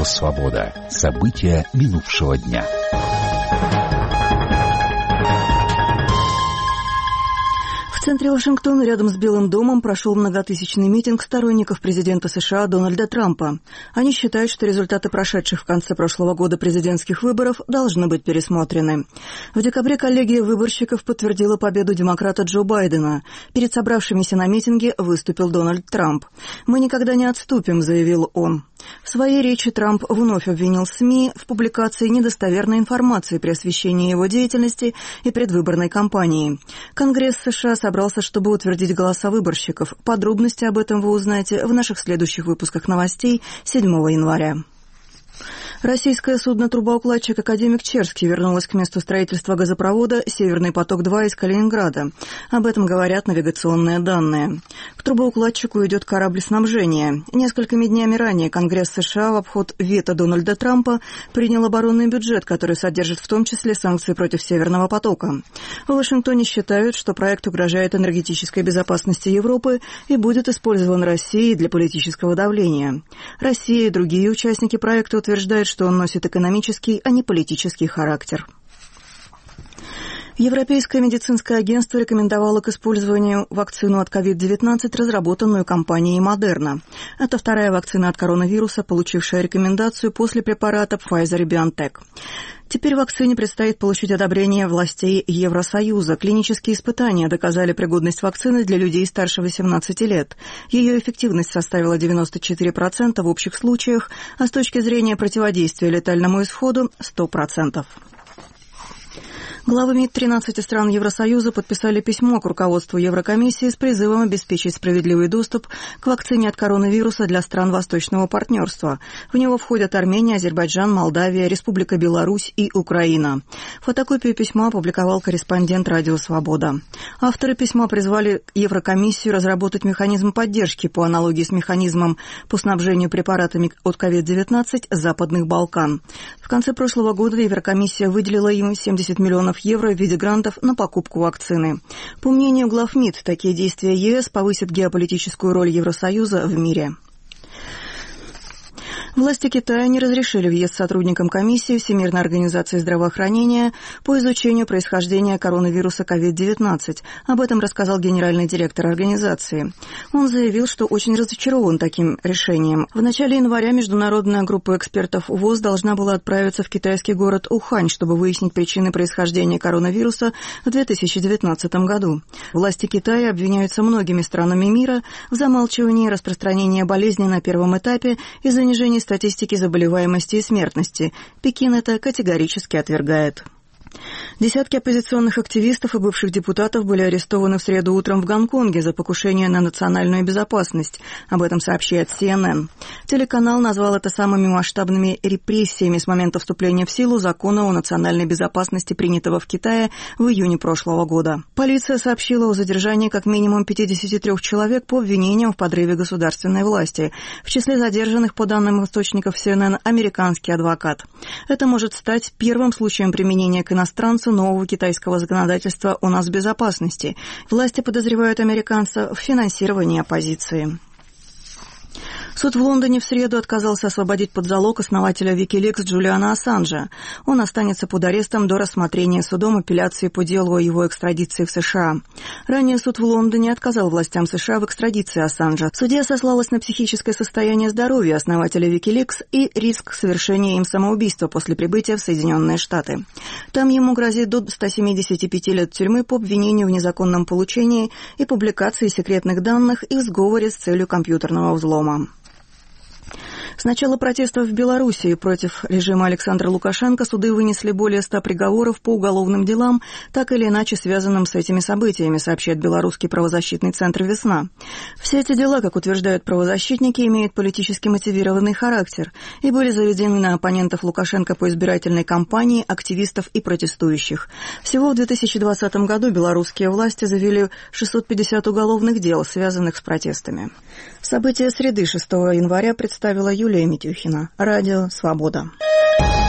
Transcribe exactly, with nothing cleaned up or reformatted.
«Свобода». События минувшего дня. В центре Вашингтона, рядом с Белым домом, прошел многотысячный митинг сторонников президента США Дональда Трампа. Они считают, что результаты прошедших в конце прошлого года президентских выборов должны быть пересмотрены. В декабре коллегия выборщиков подтвердила победу демократа Джо Байдена. Перед собравшимися на митинге выступил Дональд Трамп. «Мы никогда не отступим», — заявил он. В своей речи Трамп вновь обвинил СМИ в публикации недостоверной информации при освещении его деятельности и предвыборной кампании. Конгресс США собрался, чтобы утвердить голоса выборщиков. Подробности об этом вы узнаете в наших следующих выпусках новостей седьмого января. Российское судно-трубоукладчик «Академик Черский» вернулось к месту строительства газопровода «Северный поток-два» из Калининграда. Об этом говорят навигационные данные. К трубоукладчику идет корабль снабжения. Несколькими днями ранее Конгресс США в обход вето Дональда Трампа принял оборонный бюджет, который содержит в том числе санкции против «Северного потока». В Вашингтоне считают, что проект угрожает энергетической безопасности Европы и будет использован Россией для политического давления. Россия и другие участники проекта утверждают, что он носит экономический, а не политический характер. Европейское медицинское агентство рекомендовало к использованию вакцину от ковид девятнадцать, разработанную компанией Moderna. Это вторая вакцина от коронавируса, получившая рекомендацию после препарата Pfizer и BioNTech. Теперь вакцине предстоит получить одобрение властей Евросоюза. Клинические испытания доказали пригодность вакцины для людей старше восемнадцати лет. Ее эффективность составила девяносто четыре процента в общих случаях, а с точки зрения противодействия летальному исходу – сто процентов. Главы МИД тринадцати стран Евросоюза подписали письмо к руководству Еврокомиссии с призывом обеспечить справедливый доступ к вакцине от коронавируса для стран Восточного партнерства. В него входят Армения, Азербайджан, Молдавия, Республика Беларусь и Украина. Фотокопию письма опубликовал корреспондент «Радио Свобода». Авторы письма призвали Еврокомиссию разработать механизм поддержки по аналогии с механизмом по снабжению препаратами от ковид девятнадцать Западных Балкан. В конце прошлого года Еврокомиссия выделила им семьдесят миллионов евро в виде грантов на покупку вакцины. По мнению глав МИД, такие действия ЕС повысят геополитическую роль Евросоюза в мире. Власти Китая не разрешили въезд сотрудникам комиссии Всемирной организации здравоохранения по изучению происхождения коронавируса ковид девятнадцать. Об этом рассказал генеральный директор организации. Он заявил, что очень разочарован таким решением. В начале января международная группа экспертов ВОЗ должна была отправиться в китайский город Ухань, чтобы выяснить причины происхождения коронавируса в две тысячи девятнадцатом году. Власти Китая обвиняются многими странами мира в замалчивании распространения болезни на первом этапе и занижении статистики заболеваемости и смертности. Пекин это категорически отвергает. Десятки оппозиционных активистов и бывших депутатов были арестованы в среду утром в Гонконге за покушение на национальную безопасность. Об этом сообщает Си Эн Эн. Телеканал назвал это самыми масштабными репрессиями с момента вступления в силу закона о национальной безопасности, принятого в Китае в июне прошлого года. Полиция сообщила о задержании как минимум пятидесяти трёх человек по обвинениям в подрыве государственной власти. В числе задержанных, по данным источников Си Эн Эн, американский адвокат. Это может стать первым случаем применения к иностранцу нового китайского законодательства о нацбезопасности. Власти подозревают американца в финансировании оппозиции. Суд в Лондоне в среду отказался освободить под залог основателя Wikileaks Джулиана Ассанжа. Он останется под арестом до рассмотрения судом апелляции по делу о его экстрадиции в США. Ранее суд в Лондоне отказал властям США в экстрадиции Ассанжа. Судья сослалась на психическое состояние здоровья основателя Wikileaks и риск совершения им самоубийства после прибытия в Соединенные Штаты. Там ему грозит до ста семидесяти пяти лет тюрьмы по обвинению в незаконном получении и публикации секретных данных и в сговоре с целью компьютерного взлома. С начала протестов в Белоруссии против режима Александра Лукашенко суды вынесли более ста приговоров по уголовным делам, так или иначе связанным с этими событиями, сообщает белорусский правозащитный центр «Весна». Все эти дела, как утверждают правозащитники, имеют политически мотивированный характер и были заведены на оппонентов Лукашенко по избирательной кампании, активистов и протестующих. Всего в две тысячи двадцатом году белорусские власти завели шестьсот пятьдесят уголовных дел, связанных с протестами. События среды шестого января представила Юлия Митюхина. Радио «Свобода».